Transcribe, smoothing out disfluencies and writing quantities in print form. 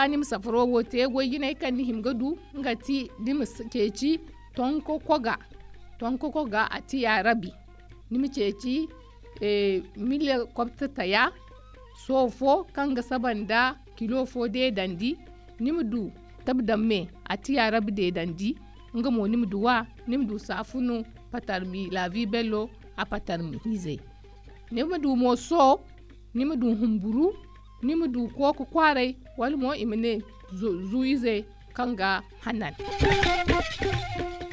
nim safaro wote go yine kan ni himga du ngati nim ceci tonko koga ati ya rabi nim ceci mille kopta taya sofo kanga sabanda kilo fo de dandi nim du tabdamme ati ya rabi de dandi ngamo nim du safunu patarmi la vie bello a patarmi hize nim du mo so nim du humburu nim du koko kware wal mo imene zuize kanga hanan